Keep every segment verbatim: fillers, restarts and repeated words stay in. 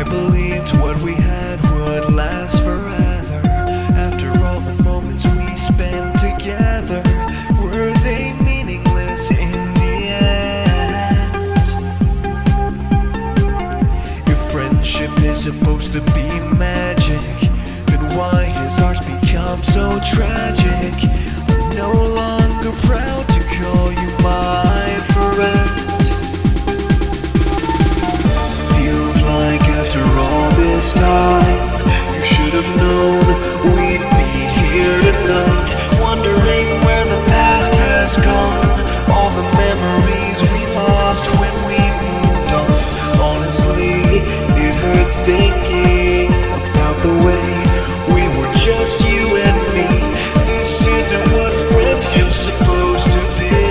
I believed what we had would last forever. After all the moments we spent together, were they meaningless in the end? If friendship is supposed to be magic, then why has ours become so tragic? I'm no longer proud to call you my friend. Feels like after all this time, you should have known we'd be here tonight, wondering where the past has gone, all the memories we lost when we moved on. Honestly, it hurts thinking about the way we were just you and me. This isn't what friendship's supposed to be.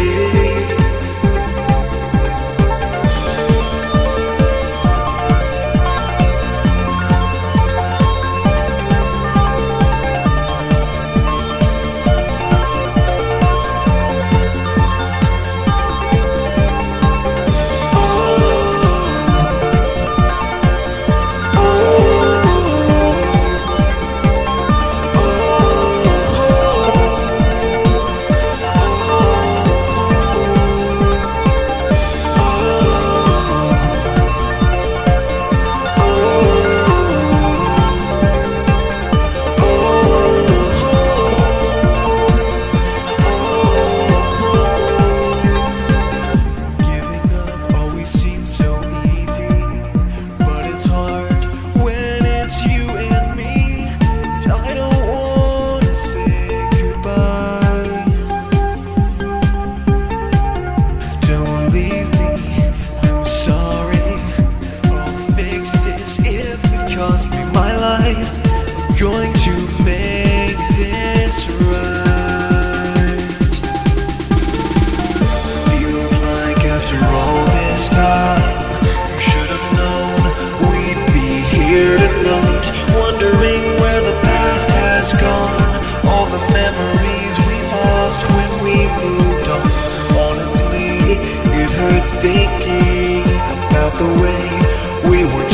Going to make this right. Feels like after all this time, you should have known we'd be here tonight, wondering where the past has gone, all the memories we lost when we moved on. Honestly, it hurts thinking about the way we were